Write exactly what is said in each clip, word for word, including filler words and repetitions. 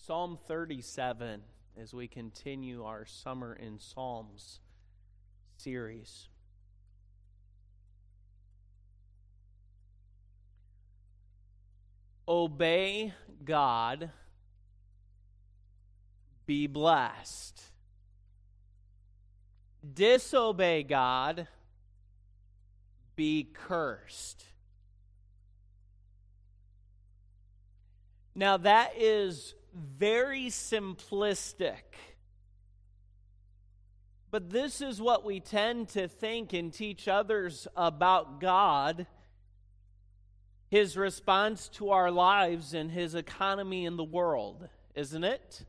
Psalm thirty-seven, as we continue our Summer in Psalms series. Obey God, be blessed. Disobey God, be cursed. Now that is very simplistic, but this is what we tend to think and teach others about God, His response to our lives, and His economy in the world, isn't it?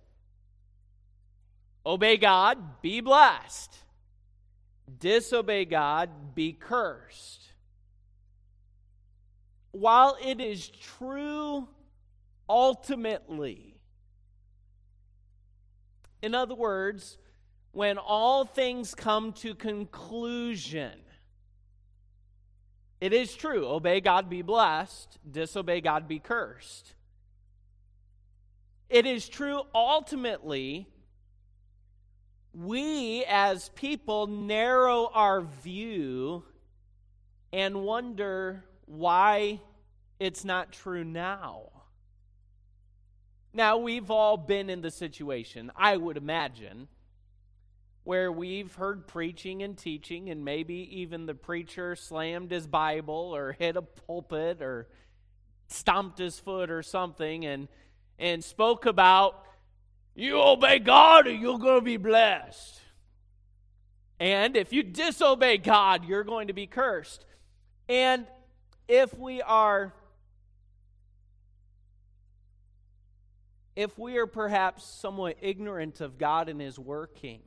Obey God, be blessed. Disobey God, be cursed. While it is true ultimately, in other words, when all things come to conclusion, it is true, obey God, be blessed, disobey God, be cursed. It is true ultimately, we as people narrow our view and wonder why it's not true now. Now, we've all been in the situation, I would imagine, where we've heard preaching and teaching, and maybe even the preacher slammed his Bible or hit a pulpit or stomped his foot or something and, and spoke about, you obey God or you're going to be blessed. And if you disobey God, you're going to be cursed. And if we are If we are perhaps somewhat ignorant of God and His workings,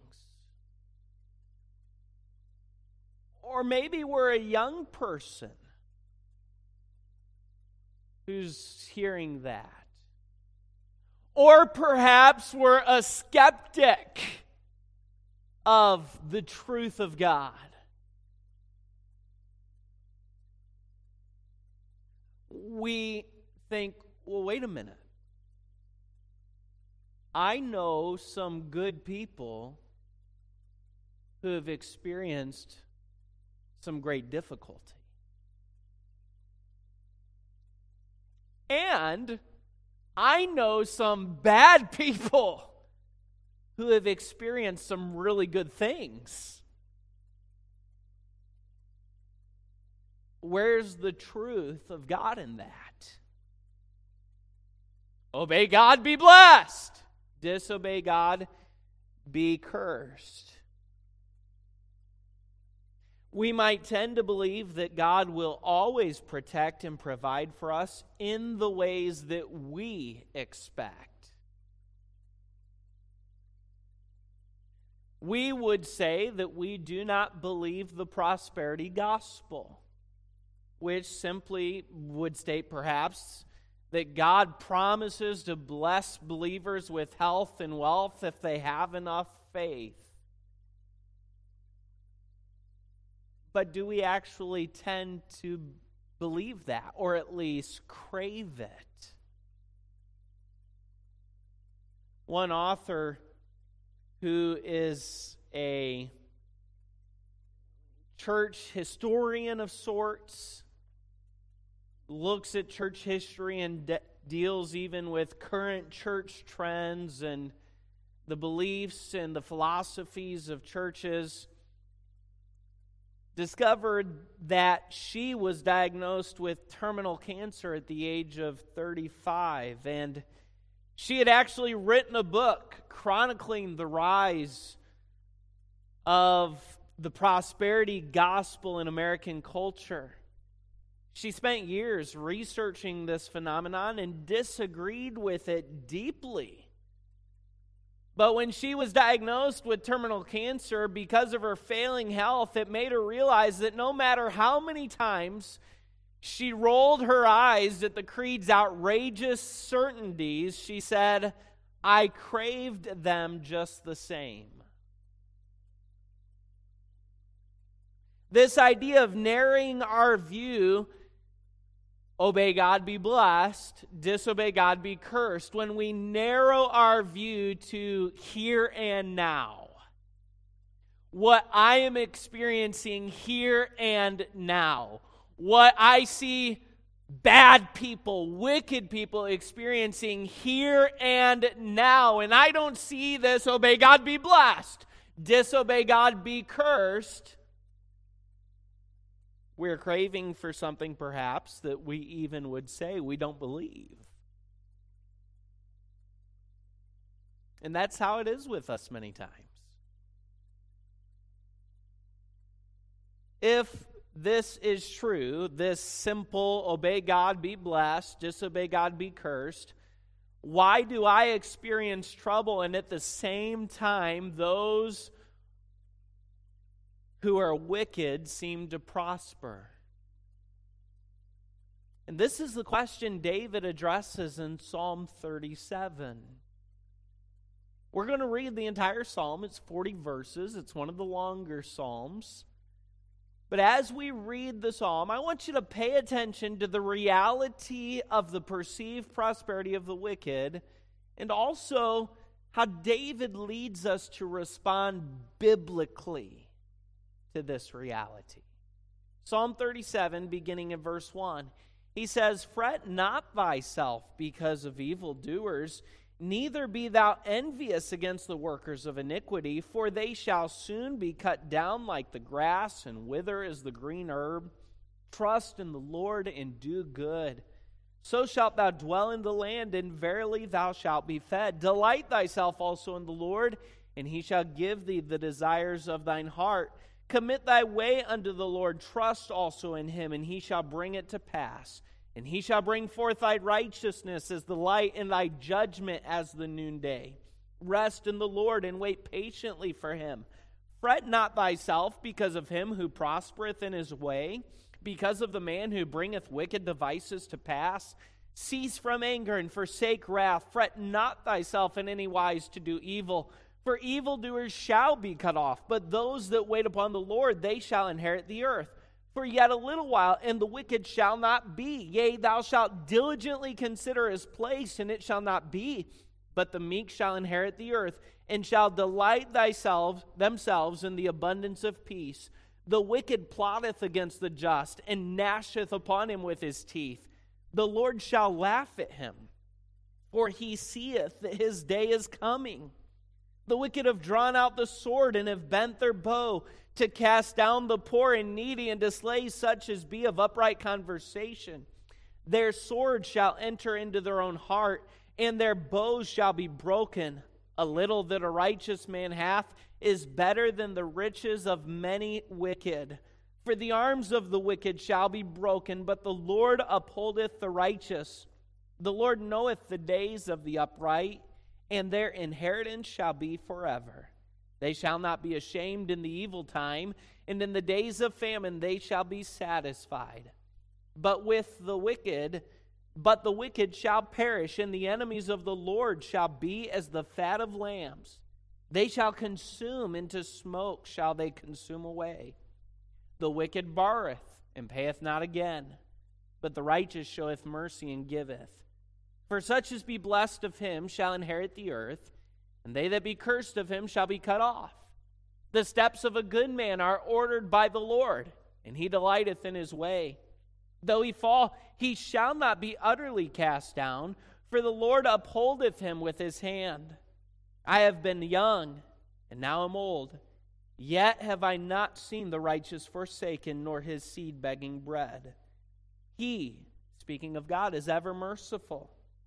or maybe we're a young person who's hearing that, or perhaps we're a skeptic of the truth of God, we think, well, wait a minute. I know some good people who have experienced some great difficulty. And I know some bad people who have experienced some really good things. Where's the truth of God in that? Obey God, be blessed. Disobey God, be cursed. We might tend to believe that God will always protect and provide for us in the ways that we expect. We would say that we do not believe the prosperity gospel, which simply would state perhaps that God promises to bless believers with health and wealth if they have enough faith. But do we actually tend to believe that, or at least crave it? One author who is a church historian of sorts looks at church history and de- deals even with current church trends and the beliefs and the philosophies of churches, discovered that she was diagnosed with terminal cancer at the age of thirty-five. And she had actually written a book chronicling the rise of the prosperity gospel in American culture. She spent years researching this phenomenon and disagreed with it deeply. But when she was diagnosed with terminal cancer, because of her failing health, it made her realize that no matter how many times she rolled her eyes at the creed's outrageous certainties, she said, I craved them just the same. This idea of narrowing our view obey God, be blessed. Disobey God, be cursed. When we narrow our view to here and now, what I am experiencing here and now, what I see bad people, wicked people experiencing here and now, and I don't see this, obey God, be blessed. Disobey God, be cursed. We're craving for something perhaps that we even would say we don't believe. And that's how it is with us many times. If this is true, this simple obey God, be blessed, disobey God, be cursed, why do I experience trouble and at the same time those who are wicked seem to prosper? And this is the question David addresses in Psalm thirty-seven. We're going to read the entire psalm. It's forty verses. It's one of the longer psalms. But as we read the psalm, I want you to pay attention to the reality of the perceived prosperity of the wicked, and also how David leads us to respond biblically to this reality. Psalm thirty-seven, beginning in verse one, he says, "Fret not thyself because of evildoers, neither be thou envious against the workers of iniquity, for they shall soon be cut down like the grass and wither as the green herb. Trust in the Lord and do good. So shalt thou dwell in the land, and verily thou shalt be fed. Delight thyself also in the Lord, and he shall give thee the desires of thine heart. Commit thy way unto the Lord, trust also in him, and he shall bring it to pass. And he shall bring forth thy righteousness as the light, and thy judgment as the noonday. Rest in the Lord, and wait patiently for him. Fret not thyself because of him who prospereth in his way, because of the man who bringeth wicked devices to pass. Cease from anger, and forsake wrath. Fret not thyself in any wise to do evil, for evildoers shall be cut off. But those that wait upon the Lord, they shall inherit the earth. For yet a little while, and the wicked shall not be. Yea, thou shalt diligently consider his place, and it shall not be. But the meek shall inherit the earth, and shall delight thyself, themselves in the abundance of peace. The wicked plotteth against the just, and gnasheth upon him with his teeth. The Lord shall laugh at him, for he seeth that his day is coming. The wicked have drawn out the sword, and have bent their bow, to cast down the poor and needy, and to slay such as be of upright conversation. Their sword shall enter into their own heart, and their bows shall be broken. A little that a righteous man hath is better than the riches of many wicked. For the arms of the wicked shall be broken, but the Lord upholdeth the righteous. The Lord knoweth the days of the upright, and their inheritance shall be forever. They shall not be ashamed in the evil time, and in the days of famine they shall be satisfied. But with the wicked, but the wicked shall perish, and the enemies of the Lord shall be as the fat of lambs. They shall consume, into smoke shall they consume away. The wicked borroweth, and payeth not again, but the righteous showeth mercy and giveth. For such as be blessed of him shall inherit the earth, and they that be cursed of him shall be cut off. The steps of a good man are ordered by the Lord, and he delighteth in his way. Though he fall, he shall not be utterly cast down, for the Lord upholdeth him with his hand. I have been young, and now am old, yet have I not seen the righteous forsaken, nor his seed begging bread. He, speaking of God, is ever merciful,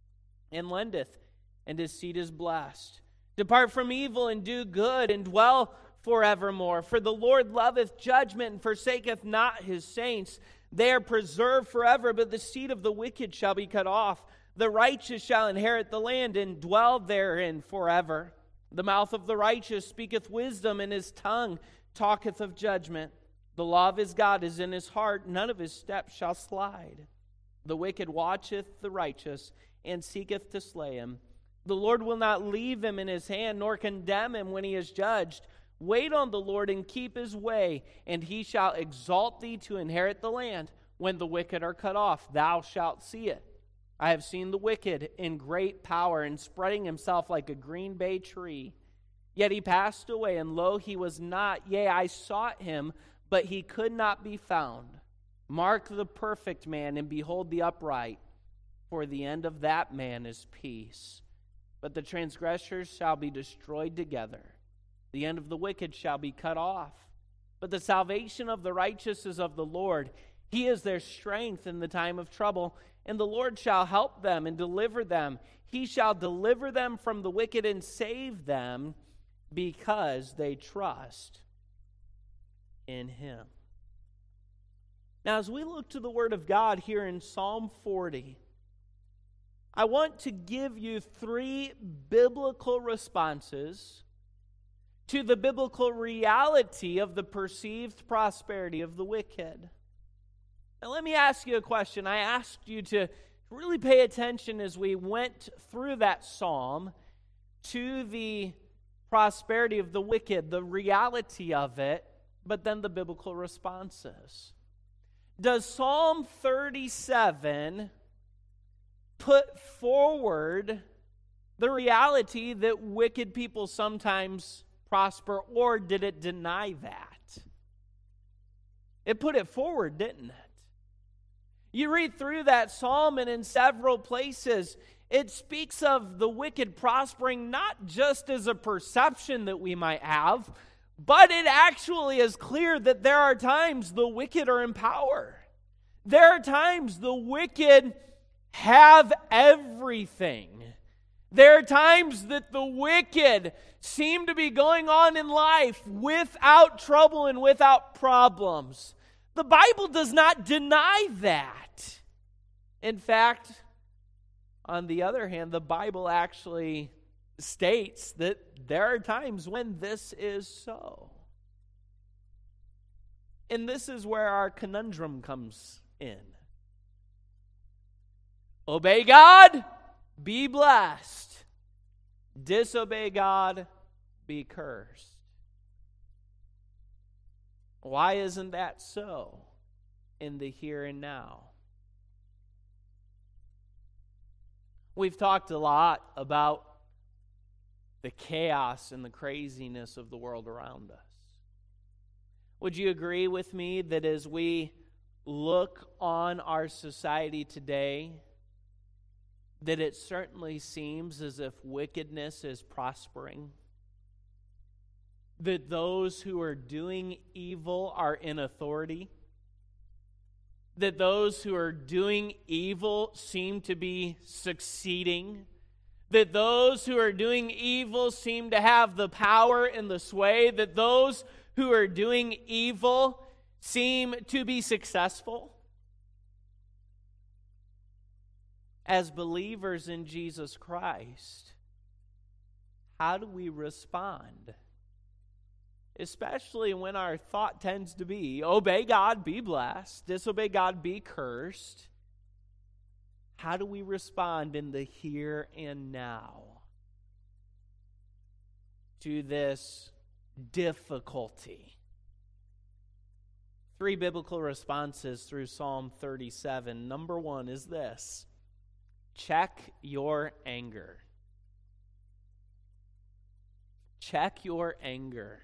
and lendeth, and his seed is blessed. Depart from evil and do good, and dwell forevermore. For the Lord loveth judgment, and forsaketh not his saints. They are preserved forever, but the seed of the wicked shall be cut off. The righteous shall inherit the land, and dwell therein forever. The mouth of the righteous speaketh wisdom, and his tongue talketh of judgment. The law of his God is in his heart, none of his steps shall slide. The wicked watcheth the righteous, and seeketh to slay him. The Lord will not leave him in his hand, nor condemn him when he is judged. Wait on the Lord and keep his way, and he shall exalt thee to inherit the land. when the wicked are cut off. Thou shalt see it. I have seen the wicked in great power and spreading himself like a green bay tree. Yet he passed away, and lo, he was not. Yea, I sought him, but he could not be found. Mark the perfect man, and behold the upright, for the end of that man is peace. But the transgressors shall be destroyed together. The end of the wicked shall be cut off. But the salvation of the righteous is of the Lord. He is their strength in the time of trouble. And the Lord shall help them and deliver them. He shall deliver them from the wicked and save them, because they trust in him. Now, as we look to the Word of God here in Psalm forty, I want to give you three biblical responses to the biblical reality of the perceived prosperity of the wicked. Now, let me ask you a question. I asked you to really pay attention as we went through that psalm to the prosperity of the wicked, the reality of it, but then the biblical responses. Does Psalm thirty-seven put forward the reality that wicked people sometimes prosper, or did it deny that? It put it forward, didn't it? You read through that psalm, and in several places, it speaks of the wicked prospering not just as a perception that we might have, but it actually is clear that there are times the wicked are in power. There are times the wicked have everything. There are times that the wicked seem to be going on in life without trouble and without problems. The Bible does not deny that. In fact, on the other hand, the Bible actually states that there are times when this is so. And this is where our conundrum comes in. Obey God, be blessed. Disobey God, be cursed. Why isn't that so in the here and now? We've talked a lot about the chaos and the craziness of the world around us. Would you agree with me that as we look on our society today, that it certainly seems as if wickedness is prospering? That those who are doing evil are in authority? That those who are doing evil seem to be succeeding? That those who are doing evil seem to have the power and the sway? That those who are doing evil seem to be successful? As believers in Jesus Christ, how do we respond? Especially when our thought tends to be, obey God, be blessed. Disobey God, be cursed. How do we respond in the here and now to this difficulty? Three biblical responses through Psalm thirty-seven. Number one is this: check your anger. Check your anger.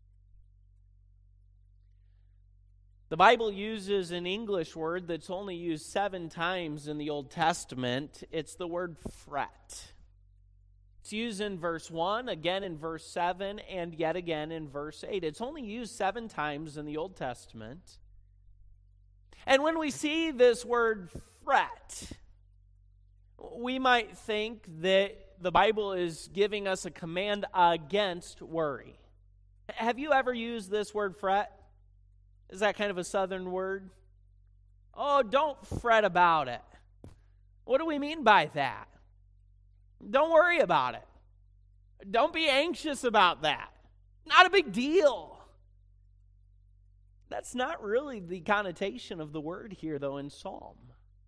The Bible uses an English word that's only used seven times in the Old Testament. It's the word fret. It's used in verse one, again in verse seven, and yet again in verse eight. It's only used seven times in the Old Testament. And when we see this word fret, we might think that the Bible is giving us a command against worry. Have you ever used this word fret? Is that kind of a southern word? Oh, don't fret about it. What do we mean by that? Don't worry about it. Don't be anxious about that. Not a big deal. That's not really the connotation of the word here, though, in Psalm.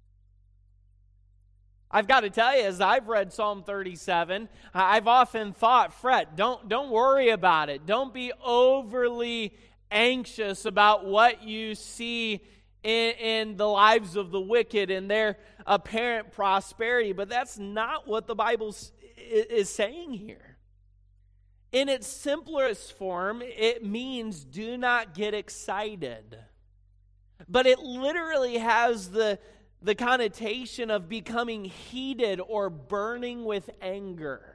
I've got to tell you, as I've read Psalm thirty-seven, I've often thought, fret, don't, don't worry about it. Don't be overly anxious about what you see in, in the lives of the wicked and their apparent prosperity. But that's not what the Bible is saying here. In its simplest form, it means do not get excited. But it literally has the, the connotation of becoming heated or burning with anger.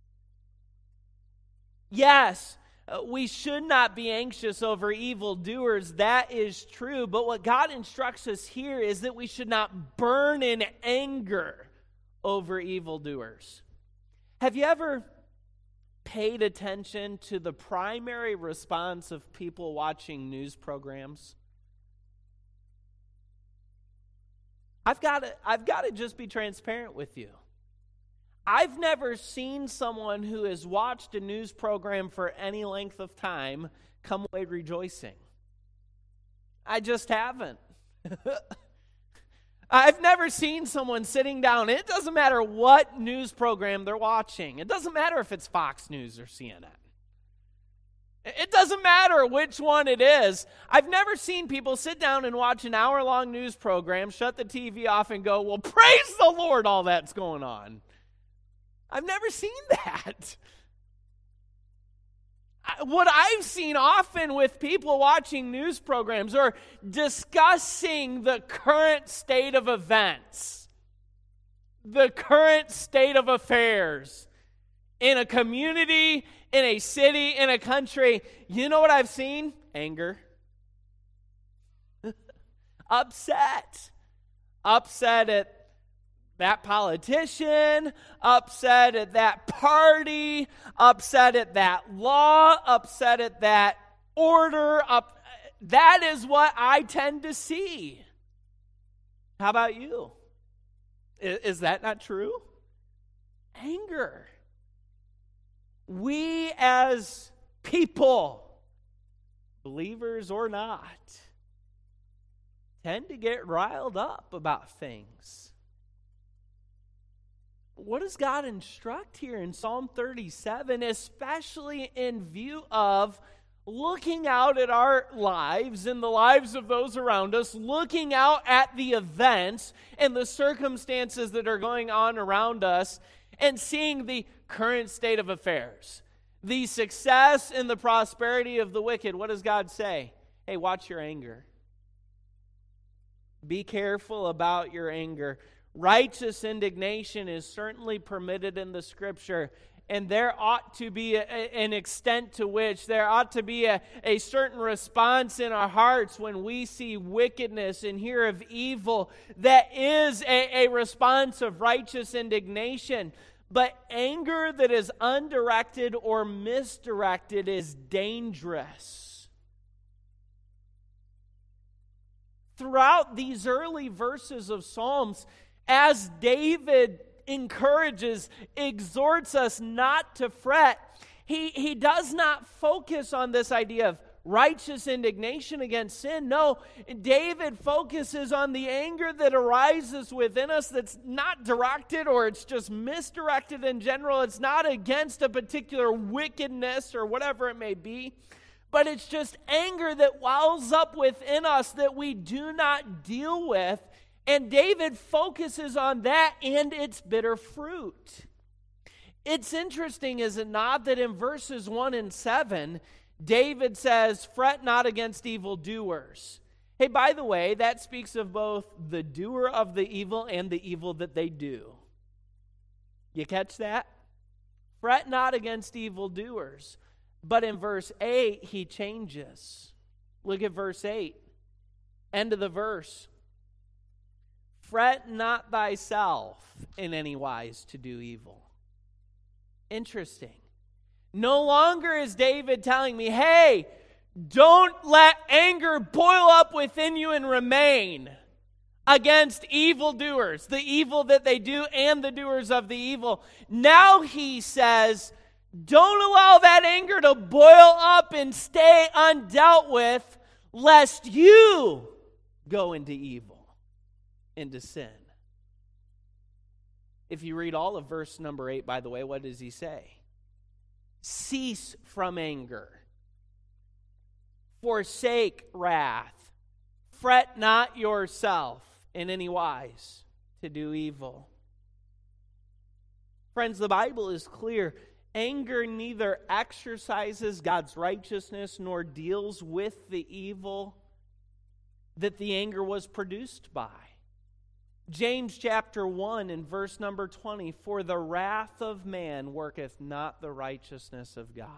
Yes, we should not be anxious over evildoers. That is true. But what God instructs us here is that we should not burn in anger over evildoers. Have you ever paid attention to the primary response of people watching news programs? I've got to, I've got to just be transparent with you. I've never seen someone who has watched a news program for any length of time come away rejoicing. I just haven't. I've never seen someone sitting down. It doesn't matter what news program they're watching. It doesn't matter if it's Fox News or C N N. It doesn't matter which one it is. I've never seen people sit down and watch an hour-long news program, shut the T V off, and go, well, praise the Lord, all that's going on. I've never seen that. What I've seen often with people watching news programs or discussing the current state of events, the current state of affairs in a community, in a city, in a country, you know what I've seen? Anger. Upset. Upset at that politician, upset at that party, upset at that law, upset at that order. Up, that is what I tend to see. How about you? Is, is that not true? Anger. We as people, believers or not, tend to get riled up about things. What does God instruct here in Psalm thirty-seven, especially in view of looking out at our lives and the lives of those around us, looking out at the events and the circumstances that are going on around us, and seeing the current state of affairs, the success and the prosperity of the wicked? What does God say? Hey, watch your anger. Be careful about your anger. Righteous indignation is certainly permitted in the Scripture, and there ought to be a, an extent to which there ought to be a, a certain response in our hearts when we see wickedness and hear of evil that is a, a response of righteous indignation. But anger that is undirected or misdirected is dangerous. Throughout these early verses of Psalms, as David encourages, exhorts us not to fret, he, he does not focus on this idea of righteous indignation against sin. No, David focuses on the anger that arises within us that's not directed, or it's just misdirected in general. It's not against a particular wickedness or whatever it may be, but it's just anger that wells up within us that we do not deal with. And David focuses on that and its bitter fruit. It's interesting, is it not, that in verses one and seven, David says, fret not against evildoers. Hey, by the way, that speaks of both the doer of the evil and the evil that they do. You catch that? Fret not against evildoers. But in verse eight, he changes. Look at verse eight. End of the verse. Fret not thyself in any wise to do evil. Interesting. No longer is David telling me, hey, don't let anger boil up within you and remain against evildoers, the evil that they do and the doers of the evil. Now he says, don't allow that anger to boil up and stay undealt with, lest you go into evil, into sin. If you read all of verse number eight, by the way, what does he say? Cease from anger. Forsake wrath. Fret not yourself in any wise to do evil. Friends, the Bible is clear. Anger neither exercises God's righteousness nor deals with the evil that the anger was produced by. James chapter one and verse number twenty, for the wrath of man worketh not the righteousness of God.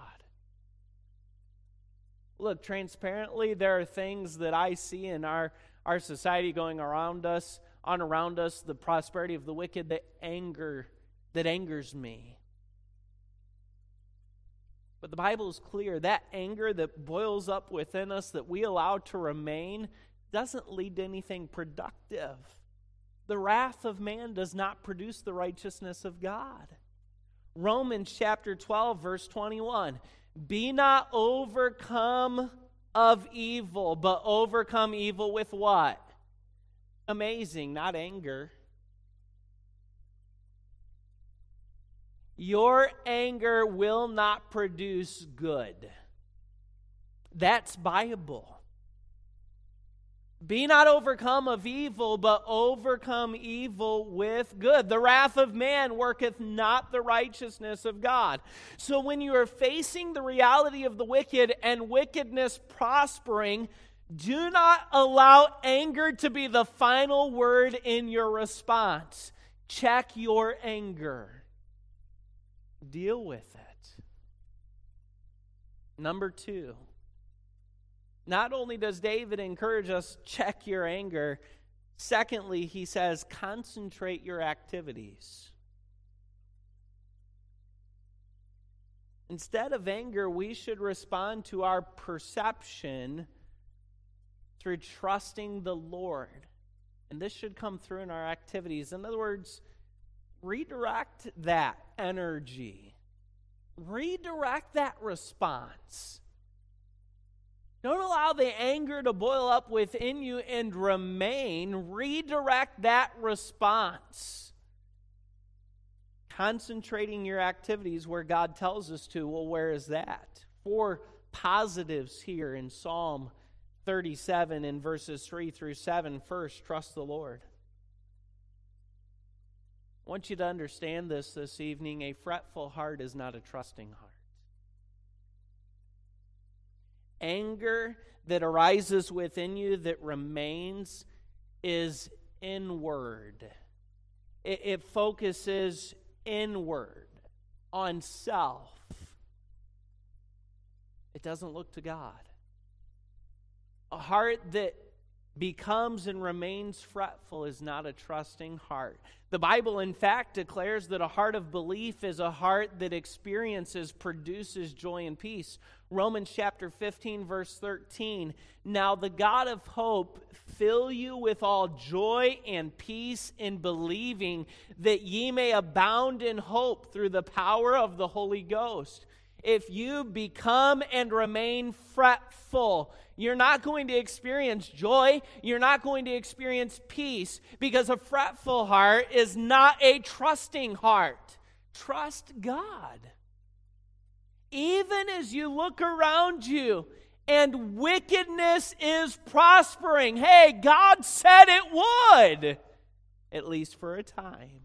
Look, transparently, there are things that I see in our, our society going around us, on around us, the prosperity of the wicked, that anger, that angers me. But the Bible is clear, that anger that boils up within us, that we allow to remain, doesn't lead to anything productive. The wrath of man does not produce the righteousness of God. Romans chapter twelve, verse twenty-one. Be not overcome of evil, but overcome evil with what? Amazing, not anger. Your anger will not produce good. That's Bible. Be not overcome of evil, but overcome evil with good. The wrath of man worketh not the righteousness of God. So when you are facing the reality of the wicked and wickedness prospering, do not allow anger to be the final word in your response. Check your anger. Deal with it. Number two. Not only does David encourage us, check your anger, secondly, he says, concentrate your activities. Instead of anger, we should respond to our perception through trusting the Lord. And this should come through in our activities. In other words, redirect that energy. Redirect that response. Don't allow the anger to boil up within you and remain. Redirect that response. Concentrating your activities where God tells us to. Well, where is that? Four positives here in Psalm thirty-seven in verses three through seven. First, trust the Lord. I want you to understand this this evening. A fretful heart is not a trusting heart. Anger that arises within you that remains is inward. It, it focuses inward on self. It doesn't look to God. A heart that becomes and remains fretful is not a trusting heart. The Bible, in fact, declares that a heart of belief is a heart that experiences, produces joy and peace. Romans chapter fifteen, verse thirteen. Now the God of hope fill you with all joy and peace in believing, that ye may abound in hope through the power of the Holy Ghost. If you become and remain fretful, you're not going to experience joy. You're not going to experience peace, because a fretful heart is not a trusting heart. Trust God. Even as you look around you and wickedness is prospering, hey, God said it would, at least for a time.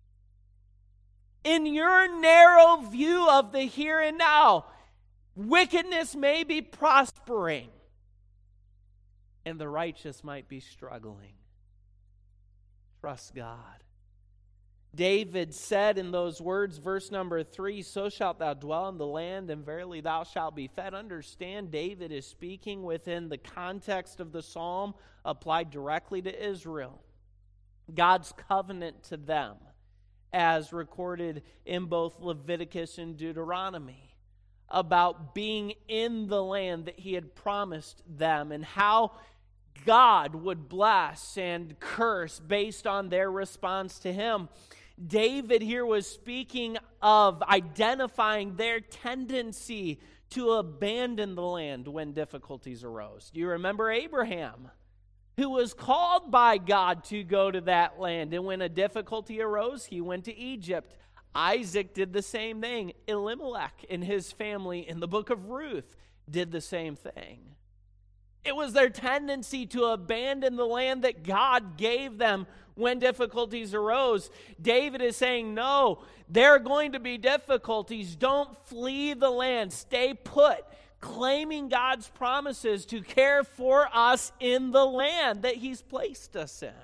In your narrow view of the here and now, wickedness may be prospering, and the righteous might be struggling. Trust God. David said in those words, verse number three, so shalt thou dwell in the land, and verily thou shalt be fed. Understand, David is speaking within the context of the psalm applied directly to Israel. God's covenant to them, as recorded in both Leviticus and Deuteronomy, about being in the land that he had promised them, and how God would bless and curse based on their response to him. David here was speaking of identifying their tendency to abandon the land when difficulties arose. Do you remember Abraham, who was called by God to go to that land, and when a difficulty arose, he went to Egypt? Isaac did the same thing. Elimelech and his family in the book of Ruth did the same thing. It was their tendency to abandon the land that God gave them when difficulties arose. David is saying, no, there are going to be difficulties. Don't flee the land. Stay put, claiming God's promises to care for us in the land that He's placed us in.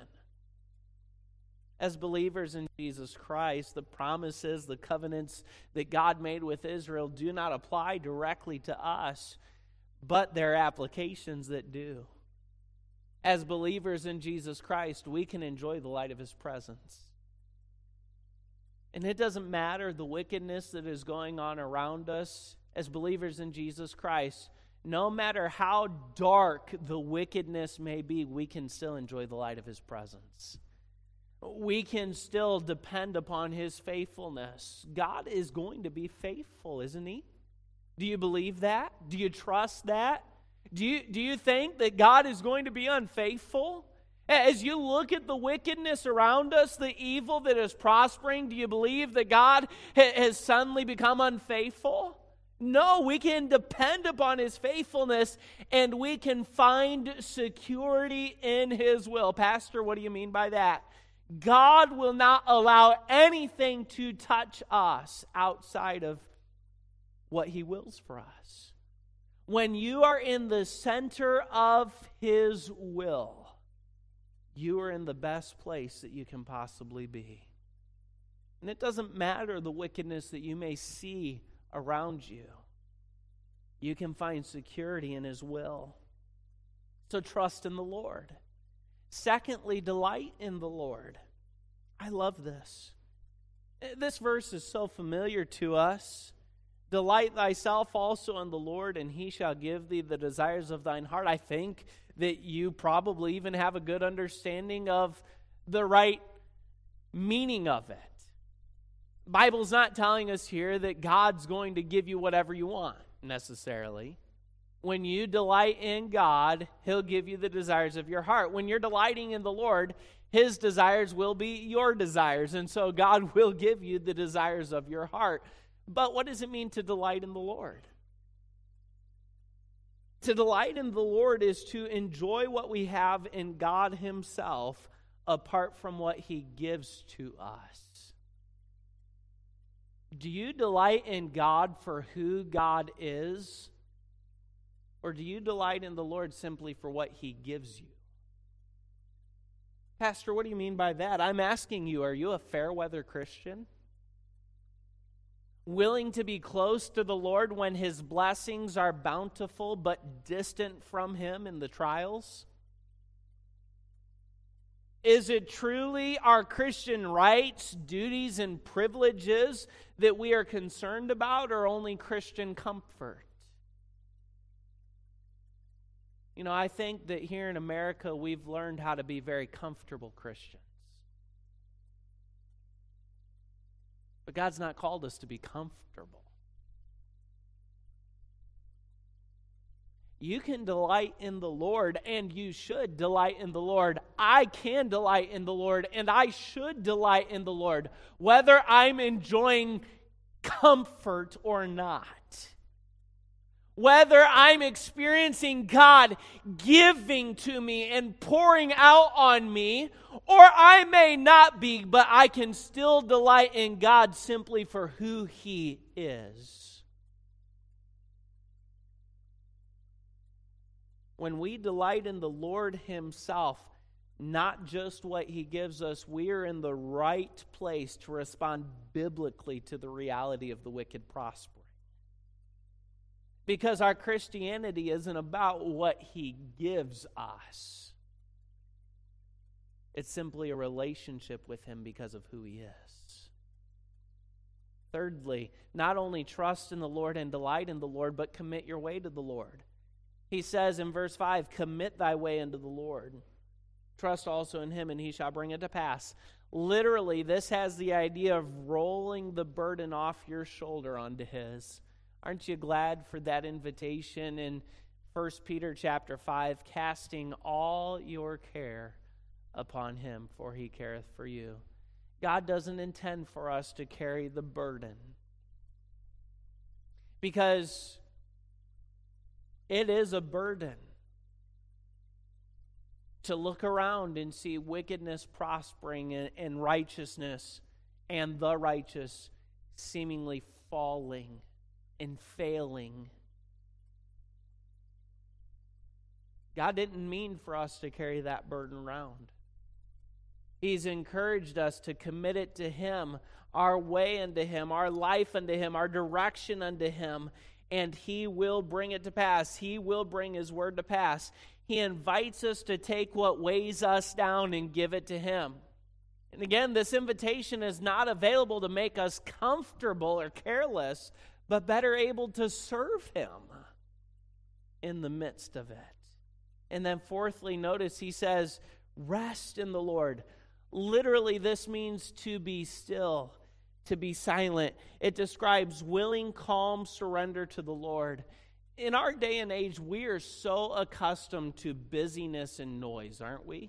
As believers in Jesus Christ, the promises, the covenants that God made with Israel do not apply directly to us, but there are applications that do. As believers in Jesus Christ, we can enjoy the light of His presence. And it doesn't matter the wickedness that is going on around us. As believers in Jesus Christ, no matter how dark the wickedness may be, we can still enjoy the light of His presence. We can still depend upon His faithfulness. God is going to be faithful, isn't He? Do you believe that? Do you trust that? Do you, do you think that God is going to be unfaithful? As you look at the wickedness around us, the evil that is prospering, do you believe that God ha- has suddenly become unfaithful? No, we can depend upon His faithfulness, and we can find security in His will. Pastor, what do you mean by that? God will not allow anything to touch us outside of what He wills for us. When you are in the center of His will, you are in the best place that you can possibly be. And it doesn't matter the wickedness that you may see around you. You can find security in His will. So trust in the Lord. Secondly, delight in the Lord. I love this. This verse is so familiar to us. Delight thyself also in the Lord, and He shall give thee the desires of thine heart. I think that you probably even have a good understanding of the right meaning of it. The Bible's not telling us here that God's going to give you whatever you want, necessarily. When you delight in God, He'll give you the desires of your heart. When you're delighting in the Lord, His desires will be your desires. And so God will give you the desires of your heart. But what does it mean to delight in the Lord? To delight in the Lord is to enjoy what we have in God Himself apart from what He gives to us. Do you delight in God for who God is? Or do you delight in the Lord simply for what He gives you? Pastor, what do you mean by that? I'm asking you, are you a fair-weather Christian? Willing to be close to the Lord when His blessings are bountiful but distant from Him in the trials? Is it truly our Christian rights, duties, and privileges that we are concerned about, or only Christian comfort? You know, I think that here in America, we've learned how to be very comfortable Christians. But God's not called us to be comfortable. You can delight in the Lord, and you should delight in the Lord. I can delight in the Lord, and I should delight in the Lord, whether I'm enjoying comfort or not. Whether I'm experiencing God giving to me and pouring out on me, or I may not be, but I can still delight in God simply for who He is. When we delight in the Lord Himself, not just what He gives us, we are in the right place to respond biblically to the reality of the wicked prospering. Because our Christianity isn't about what He gives us. It's simply a relationship with Him because of who He is. Thirdly, not only trust in the Lord and delight in the Lord, but commit your way to the Lord. He says in verse five, commit thy way unto the Lord. Trust also in Him, and He shall bring it to pass. Literally, this has the idea of rolling the burden off your shoulder onto His. Aren't you glad for that invitation in First Peter chapter five, casting all your care upon Him, for He careth for you. God doesn't intend for us to carry the burden, because it is a burden. to look around and see wickedness prospering and, and righteousness and the righteous seemingly falling and failing. God didn't mean for us to carry that burden around. He's encouraged us to commit it to Him, our way unto Him, our life unto Him, our direction unto Him, and He will bring it to pass. He will bring His word to pass. He invites us to take what weighs us down and give it to Him. And again, this invitation is not available to make us comfortable or careless, but better able to serve Him in the midst of it. And then fourthly, notice he says, rest in the Lord. Literally, this means to be still, to be silent. It describes willing, calm surrender to the Lord. In our day and age, we are so accustomed to busyness and noise, aren't we?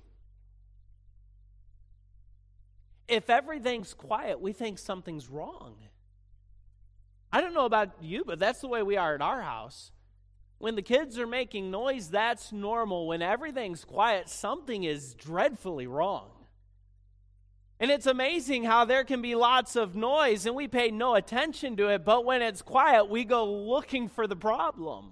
If everything's quiet, we think something's wrong. I don't know about you, but that's the way we are at our house. When the kids are making noise, that's normal. When everything's quiet, something is dreadfully wrong. And it's amazing how there can be lots of noise and we pay no attention to it, but when it's quiet, we go looking for the problem.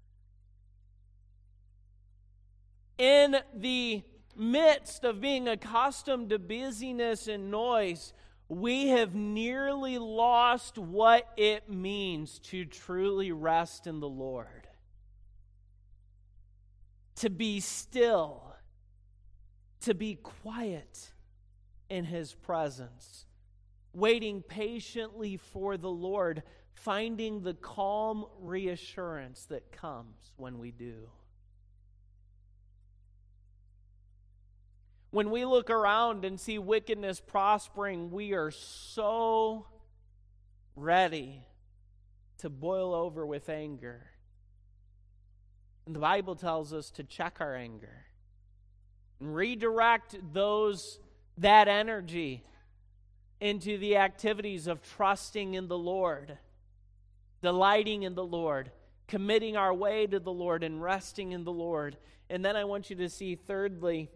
In the midst of being accustomed to busyness and noise, we have nearly lost what it means to truly rest in the Lord. To be still, to be quiet in His presence, waiting patiently for the Lord, finding the calm reassurance that comes when we do. When we look around and see wickedness prospering, we are so ready to boil over with anger. And the Bible tells us to check our anger and redirect those that energy into the activities of trusting in the Lord, delighting in the Lord, committing our way to the Lord, and resting in the Lord. And then I want you to see, thirdly,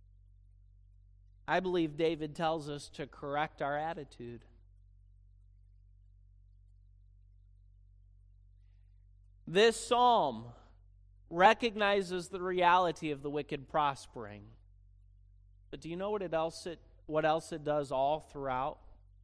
I believe David tells us to correct our attitude. This psalm recognizes the reality of the wicked prospering. But do you know what it else it what else it does all throughout?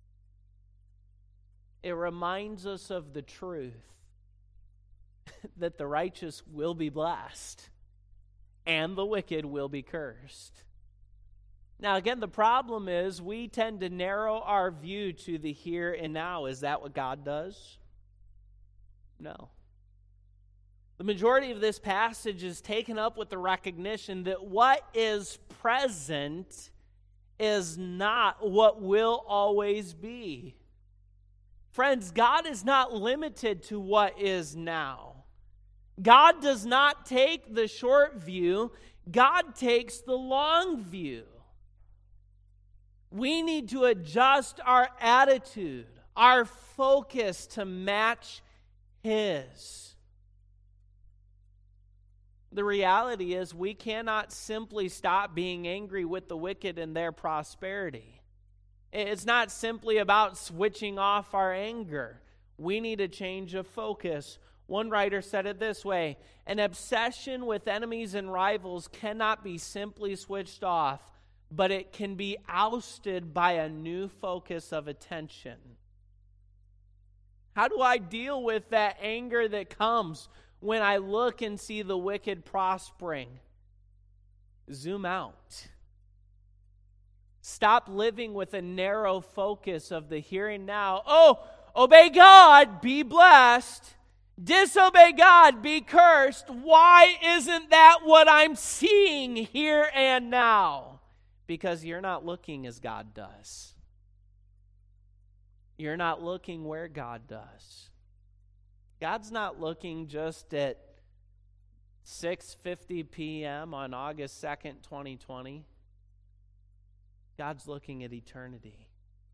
It reminds us of the truth that the righteous will be blessed and the wicked will be cursed. Now again, the problem is we tend to narrow our view to the here and now. Is that what God does? No. The majority of this passage is taken up with the recognition that what is present is not what will always be. Friends, God is not limited to what is now. God does not take the short view. God takes the long view. We need to adjust our attitude, our focus to match His. The reality is we cannot simply stop being angry with the wicked and their prosperity. It's not simply about switching off our anger. We need a change of focus. One writer said it this way: an obsession with enemies and rivals cannot be simply switched off, but it can be ousted by a new focus of attention. How do I deal with that anger that comes when I look and see the wicked prospering? Zoom out. Stop living with a narrow focus of the here and now. Oh, obey God, be blessed. Disobey God, be cursed. Why isn't that what I'm seeing here and now? Because you're not looking as God does. You're not looking where God does. God's not looking just at six fifty p.m. on August second, twenty twenty. God's looking at eternity.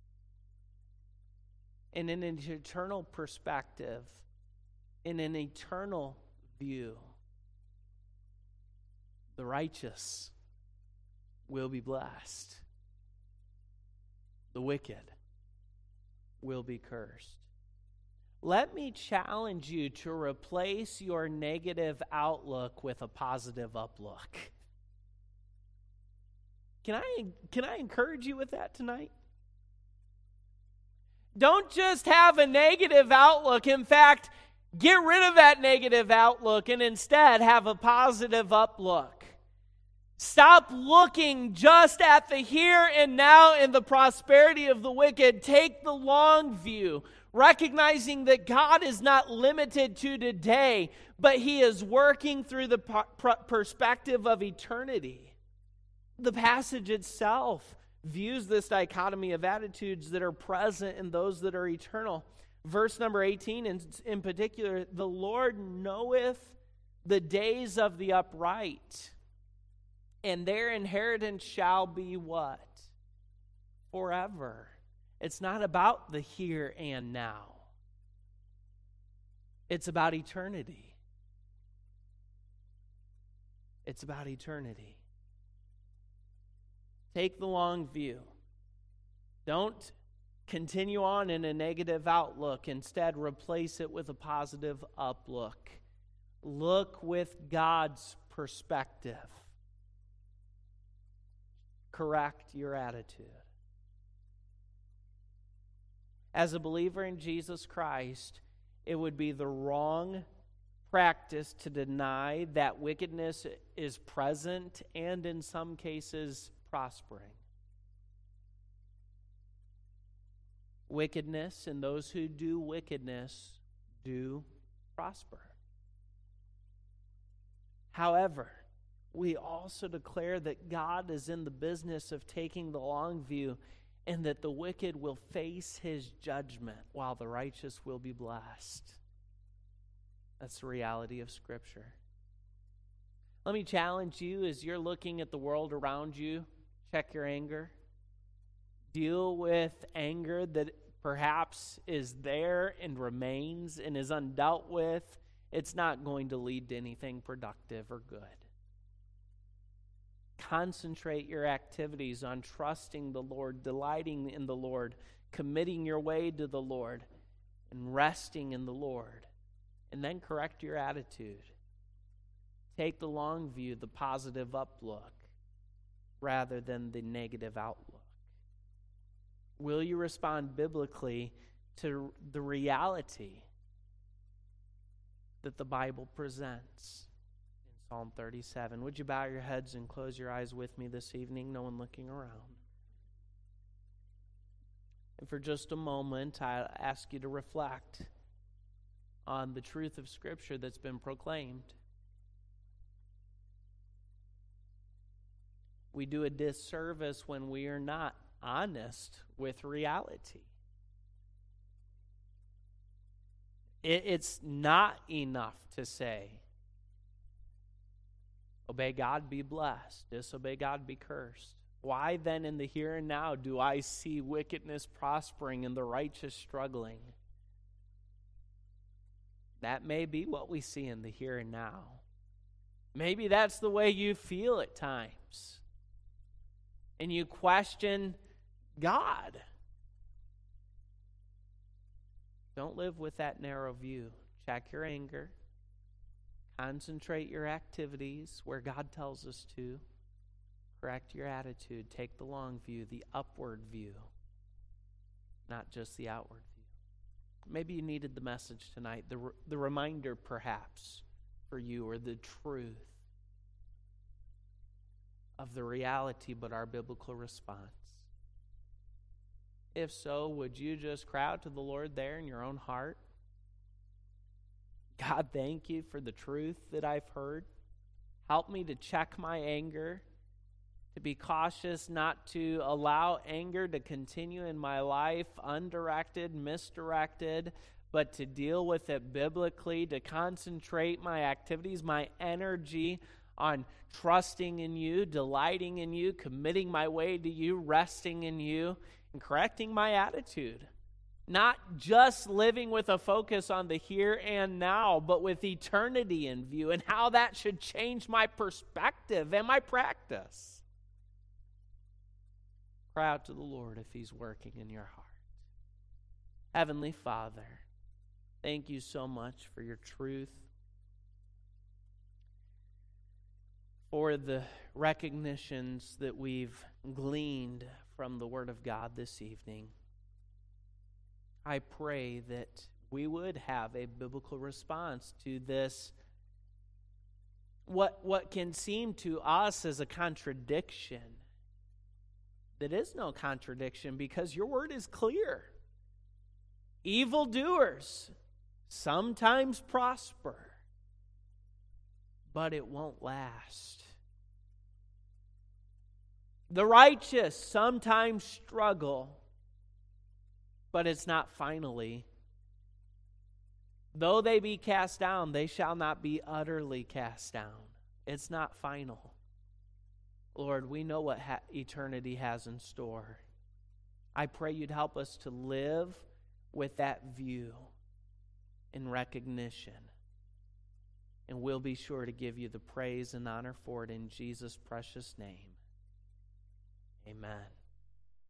And in an eternal perspective, in an eternal view, the righteous will be blessed. The wicked will be cursed. Let me challenge you to replace your negative outlook with a positive uplook. Can I, can I encourage you with that tonight? Don't just have a negative outlook. In fact, get rid of that negative outlook and instead have a positive uplook. Stop looking just at the here and now and the prosperity of the wicked. Take the long view, recognizing that God is not limited to today, but He is working through the perspective of eternity. The passage itself views this dichotomy of attitudes that are present in those that are eternal. Verse number eighteen in, in particular, the Lord knoweth the days of the upright, and their inheritance shall be what? Forever. It's not about the here and now. It's about eternity. It's about eternity. Take the long view. Don't continue on in a negative outlook. Instead, replace it with a positive uplook. Look with God's perspective. Correct your attitude. As a believer in Jesus Christ, it would be the wrong practice to deny that wickedness is present and in some cases prospering. Wickedness and those who do wickedness do prosper. However, we also declare that God is in the business of taking the long view and that the wicked will face His judgment while the righteous will be blessed. That's the reality of Scripture. Let me challenge you as you're looking at the world around you, check your anger. Deal with anger that perhaps is there and remains and is undealt with. It's not going to lead to anything productive or good. Concentrate your activities on trusting the Lord, delighting in the Lord, committing your way to the Lord, and resting in the Lord. And then correct your attitude. Take the long view, the positive uplook, rather than the negative outlook. Will you respond biblically to the reality that the Bible presents? Psalm thirty-seven. Would you bow your heads and close your eyes with me this evening? No one looking around. And for just a moment, I ask you to reflect on the truth of Scripture that's been proclaimed. We do a disservice when we are not honest with reality. It, it's not enough to say, obey God, be blessed. Disobey God, be cursed. Why then in the here and now do I see wickedness prospering and the righteous struggling? That may be what we see in the here and now. Maybe that's the way you feel at times. And you question God. Don't live with that narrow view. Check your anger. Concentrate your activities where God tells us to. Correct your attitude. Take the long view, the upward view, not just the outward view. Maybe you needed the message tonight, the, the reminder perhaps for you, or the truth of the reality but our biblical response. If so, would you just cry out to the Lord there in your own heart? God, thank you for the truth that I've heard. Help me to check my anger, to be cautious not to allow anger to continue in my life undirected, misdirected, but to deal with it biblically, to concentrate my activities, my energy on trusting in you, delighting in you, committing my way to you, resting in you, and correcting my attitude. Not just living with a focus on the here and now, but with eternity in view and how that should change my perspective and my practice. Cry out to the Lord if He's working in your heart. Heavenly Father, thank you so much for your truth, for the recognitions that we've gleaned from the Word of God this evening. I pray that we would have a biblical response to this, what, what can seem to us as a contradiction. That is no contradiction because your word is clear. Evildoers sometimes prosper, but it won't last. The righteous sometimes struggle, but it's not finally. Though they be cast down, they shall not be utterly cast down. It's not final. Lord, we know what ha- eternity has in store. I pray you'd help us to live with that view and recognition. And we'll be sure to give you the praise and honor for it in Jesus' precious name. Amen.